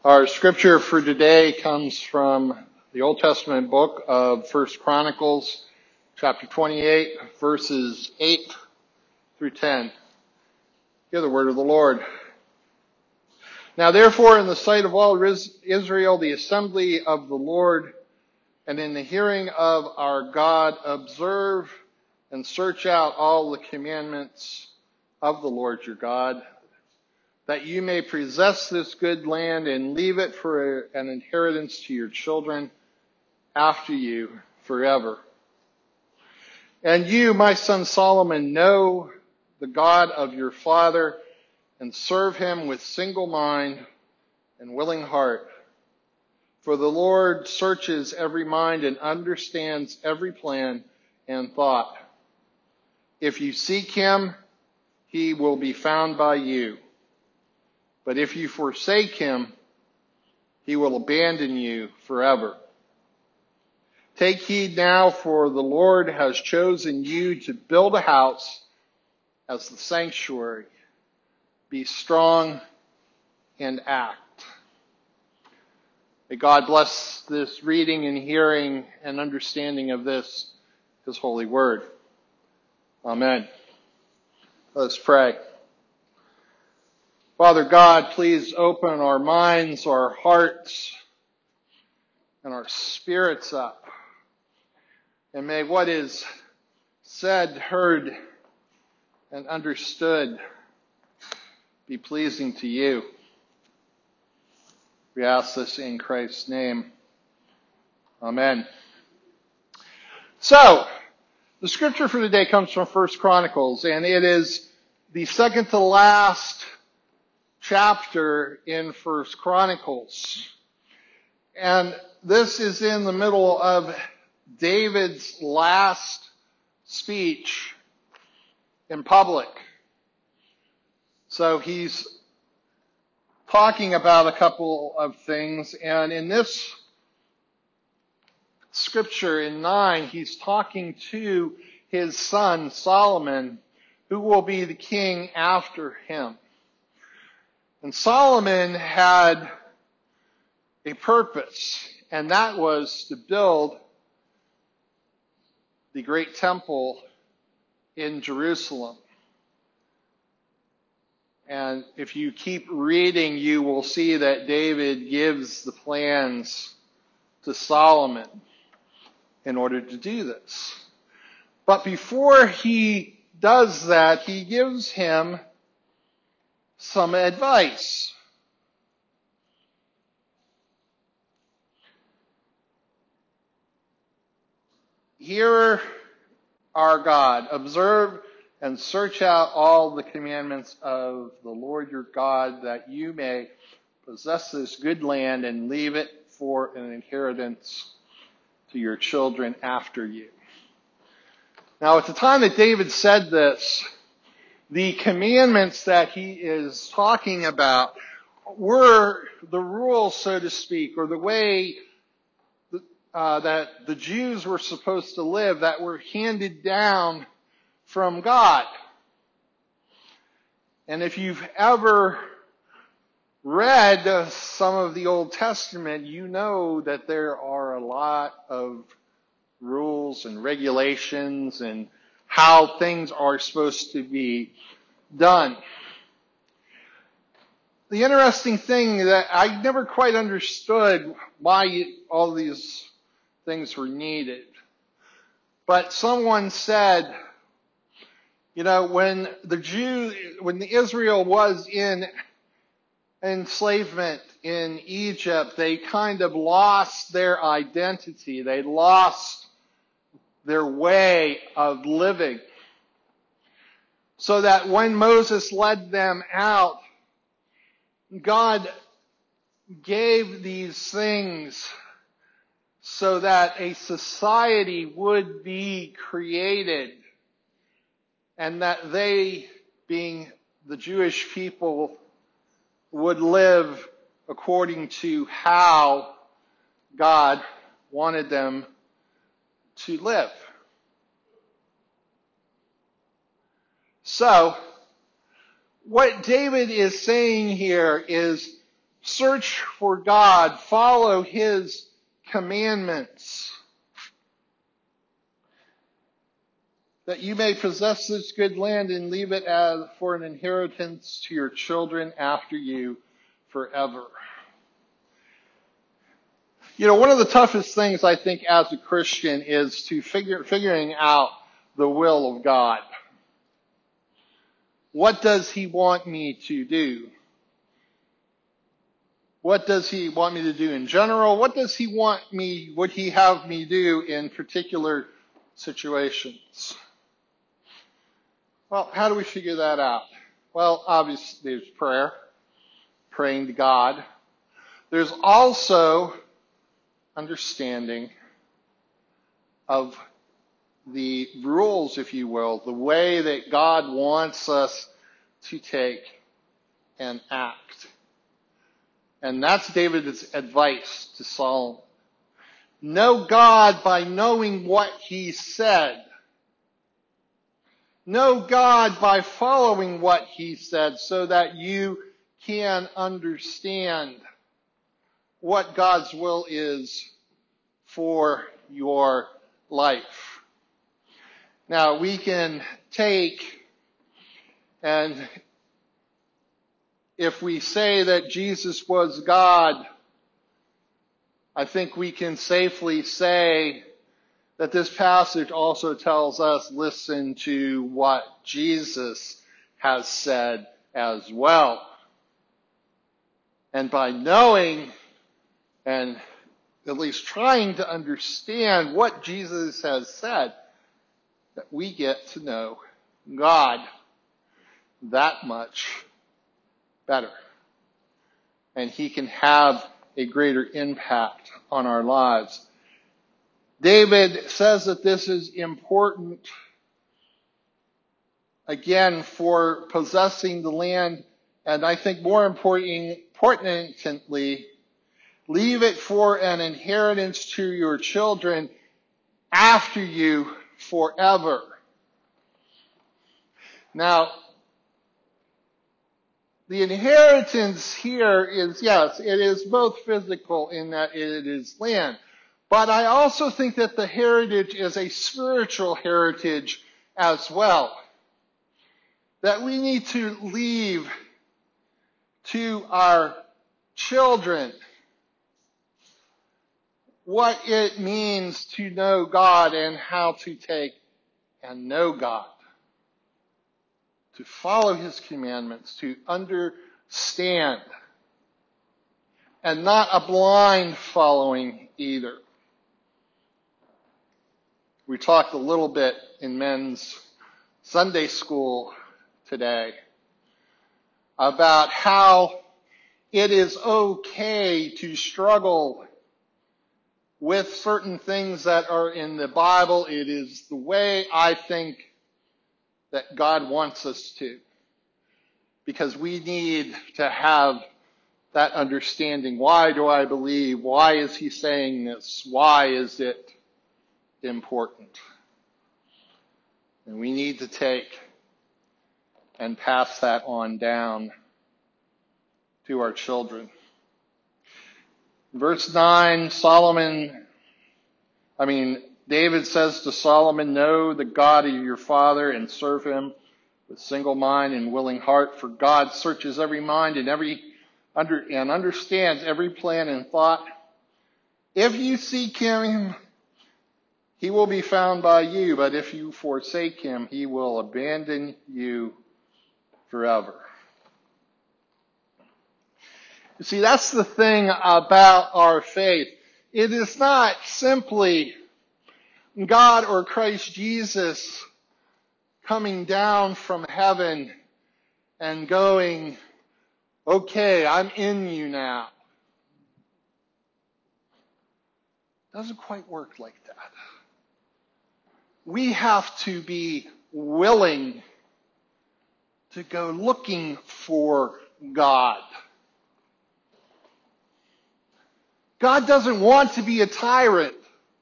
Our scripture for today comes from the Old Testament book of 1 Chronicles, chapter 28, verses 8 through 10. Hear the word of the Lord. Now therefore, in the sight of all Israel, the assembly of the Lord, and in the hearing of our God, observe and search out all the commandments of the Lord your God, that you may possess this good land and leave it for an inheritance to your children after you forever. And you, my son Solomon, know the God of your father and serve him with single mind and willing heart. For the Lord searches every mind and understands every plan and thought. If you seek him, he will be found by you. But if you forsake him, he will abandon you forever. Take heed now, for the Lord has chosen you to build a house as the sanctuary. Be strong and act. May God bless this reading and hearing and understanding of this, his holy word. Amen. Let's pray. Father God, please open our minds, our hearts, and our spirits up. And may what is said, heard, and understood be pleasing to you. We ask this in Christ's name. Amen. So, the scripture for today comes from 1 Chronicles, and it is the second to last chapter in 1 Chronicles. And this is in the middle of David's last speech in public. So he's talking about a couple of things, and in this scripture in 9, he's talking to his son Solomon, who will be the king after him. And Solomon had a purpose, and that was to build the great temple in Jerusalem. And if you keep reading, you will see that David gives the plans to Solomon in order to do this. But before he does that, he gives him some advice. Hear our God. Observe and search out all the commandments of the Lord your God, that you may possess this good land and leave it for an inheritance to your children after you. Now, at the time that David said this, the commandments that he is talking about were the rules, so to speak, or the way that the Jews were supposed to live, that were handed down from God. And if you've ever read some of the Old Testament, you know that there are a lot of rules and regulations and how things are supposed to be done. The interesting thing that I never quite understood why all these things were needed. But someone said, when Israel was in enslavement in Egypt, they kind of lost their identity. They lost their way of living. So that when Moses led them out, God gave these things so that a society would be created, and that they, being the Jewish people, would live according to how God wanted them to live. So, what David is saying here is Search for God. Follow His commandments, that you may possess this good land and leave it as for an inheritance to your children after you forever. You know, one of the toughest things I think as a Christian is to figuring out the will of God. What does He want me to do? What does He want me to do in general? What does He would He have me do in particular situations? Well, how do we figure that out? Well, obviously there's prayer, praying to God. There's also understanding of the rules, if you will, the way that God wants us to take and act. And that's David's advice to Solomon. Know God by knowing what He said. Know God by following what He said so that you can understand what God's will is for your life. Now, we can take, and if we say that Jesus was God, I think we can safely say that this passage also tells us, listen to what Jesus has said as well. And by knowing and at least trying to understand what Jesus has said, that we get to know God that much better. And He can have a greater impact on our lives. David says that this is important, again, for possessing the land, and I think more importantly, leave it for an inheritance to your children after you forever. Now, the inheritance here is, yes, it is both physical in that it is land. But I also think that the heritage is a spiritual heritage as well. That we need to leave to our children what it means to know God and how to take and know God. To follow His commandments, to understand, and not a blind following either. We talked a little bit in men's Sunday school today about how it is okay to struggle with certain things that are in the Bible. It is the way I think that God wants us to, because we need to have that understanding. Why do I believe? Why is He saying this? Why is it important? And we need to take and pass that on down to our children. Verse 9, David says to Solomon, know the God of your father and serve Him with single mind and willing heart, for God searches every mind and understands every plan and thought. If you seek Him, He will be found by you, but if you forsake Him, He will abandon you forever. You see, that's the thing about our faith. It is not simply God or Christ Jesus coming down from heaven and going, okay, I'm in you now. It doesn't quite work like that. We have to be willing to go looking for God. God doesn't want to be a tyrant.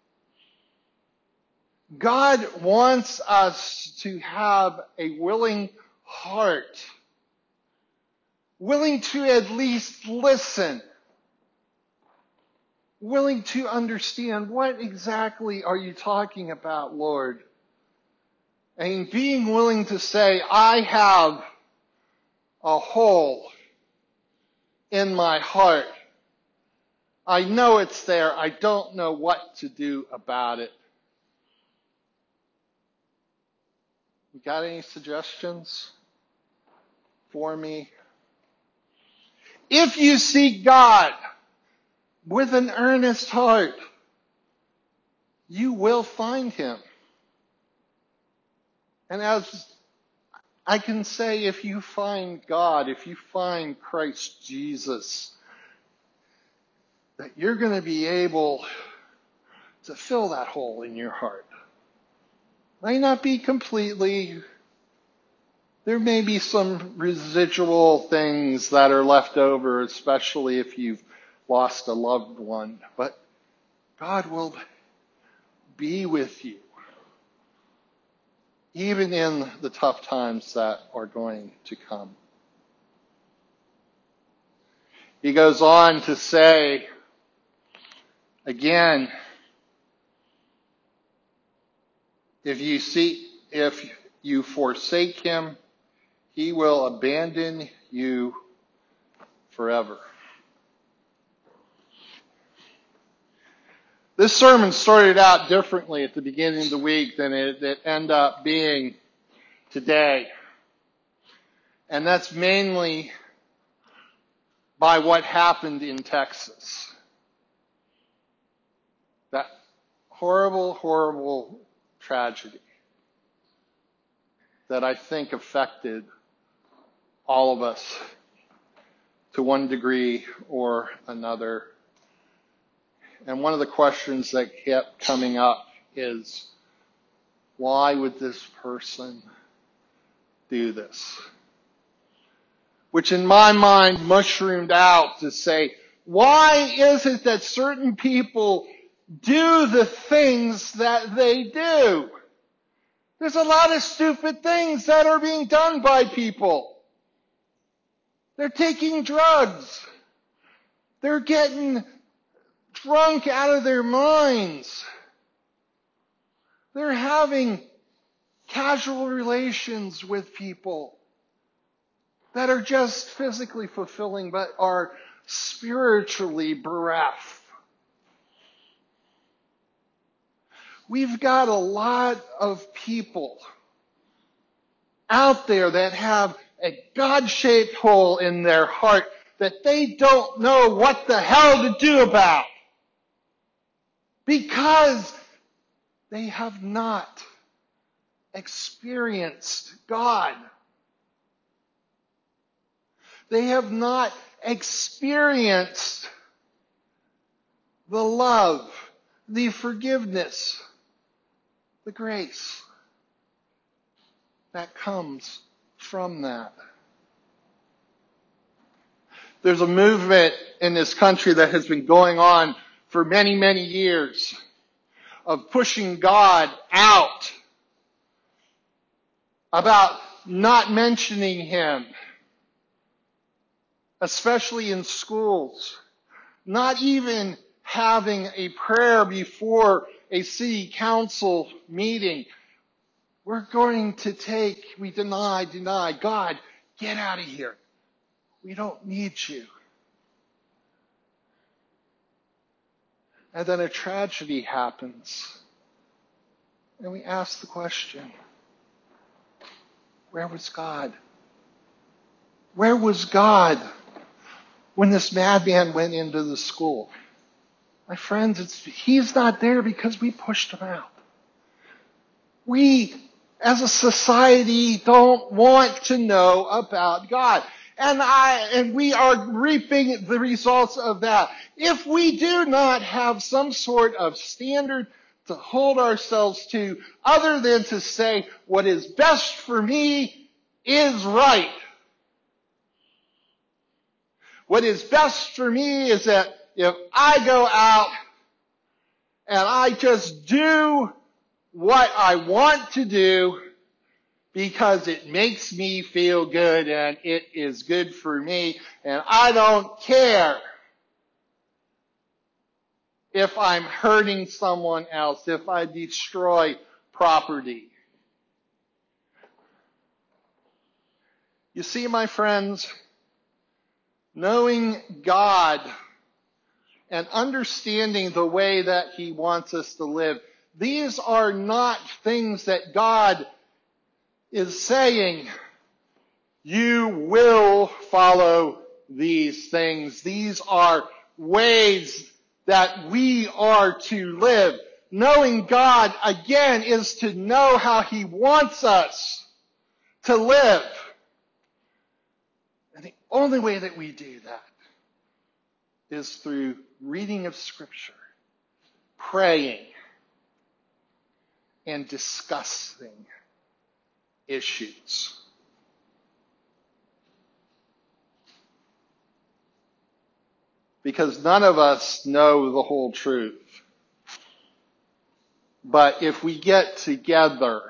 God wants us to have a willing heart willing to at least listen, willing to understand what exactly are you talking about, Lord? And being willing to say, I have a hole in my heart. I know it's there. I don't know what to do about it. You got any suggestions for me? If you seek God with an earnest heart, you will find him. And as I can say, if you find God, if you find Christ Jesus, that you're going to be able to fill that hole in your heart. May not be completely. There may be some residual things that are left over, especially if you've lost a loved one. But God will be with you, even in the tough times that are going to come. He goes on to say, again, if you forsake him, he will abandon you forever. This sermon started out differently at the beginning of the week than it ended up being today. And that's mainly by what happened in Texas. That horrible, horrible tragedy that I think affected all of us to one degree or another. And one of the questions that kept coming up is, why would this person do this? Which in my mind mushroomed out to say, why is it that certain people do the things that they do? There's a lot of stupid things that are being done by people. They're taking drugs. They're getting drunk out of their minds. They're having casual relations with people that are just physically fulfilling but are spiritually bereft. We've got a lot of people out there that have a God-shaped hole in their heart that they don't know what the hell to do about, because they have not experienced God. They have not experienced the love, the forgiveness, the grace that comes from that. There's a movement in this country that has been going on for many, many years of pushing God out, about not mentioning him, especially in schools, not even having a prayer before a city council meeting. We deny. God, get out of here. We don't need you. And then a tragedy happens. And we ask the question, where was God? Where was God when this madman went into the school? My friends, he's not there because we pushed him out. We, as a society, don't want to know about God. And we are reaping the results of that. If we do not have some sort of standard to hold ourselves to, other than to say, what is best for me is right. What is best for me is that if I go out and I just do what I want to do, because it makes me feel good and it is good for me, and I don't care if I'm hurting someone else, if I destroy property. You see, my friends, knowing God and understanding the way that He wants us to live, these are not things that God is saying, you will follow these things. These are ways that we are to live. Knowing God, again, is to know how He wants us to live. And the only way that we do that is through reading of Scripture, praying, and discussing issues. Because none of us know the whole truth. But if we get together,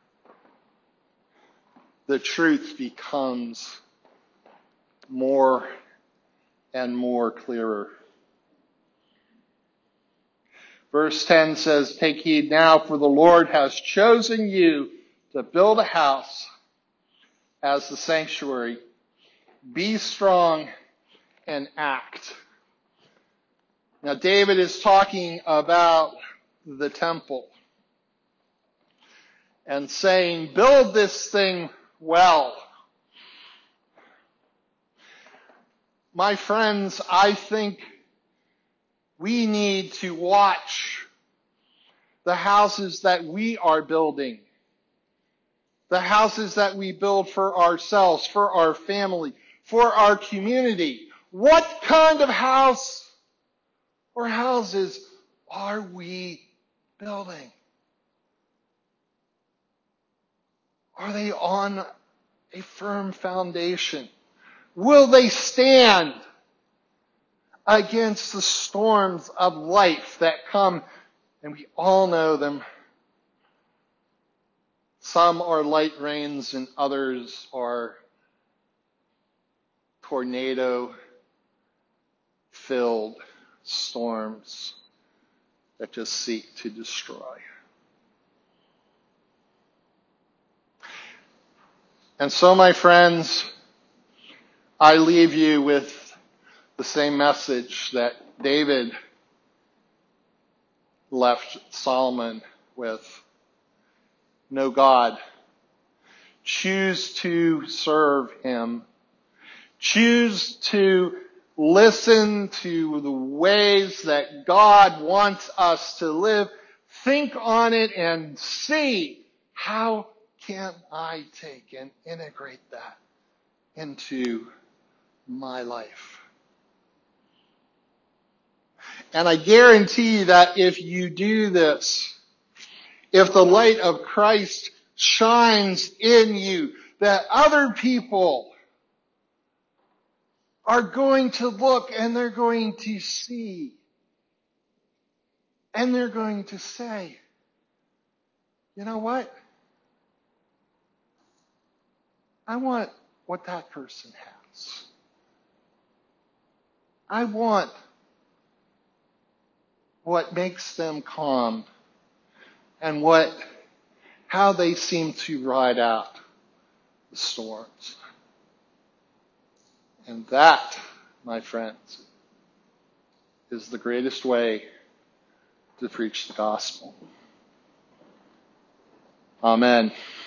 the truth becomes more and more clearer. Verse 10 says, take heed now, for the Lord has chosen you to build a house as the sanctuary. Be strong and act. Now, David is talking about the temple and saying, build this thing well. My friends, I think we need to watch the houses that we are building, the houses that we build for ourselves, for our family, for our community. What kind of house or houses are we building? Are they on a firm foundation? Will they stand against the storms of life that come? And we all know them. Some are light rains and others are tornado-filled storms that just seek to destroy. And so, my friends, I leave you with the same message that David left Solomon with. Know God. Choose to serve Him. Choose to listen to the ways that God wants us to live. Think on it and see, how can I take and integrate that into my life? And I guarantee that if you do this, if the light of Christ shines in you, that other people are going to look and they're going to see. And they're going to say, you know what? I want what that person has. I want what makes them calm and how they seem to ride out the storms. And that, my friends, is the greatest way to preach the gospel. Amen.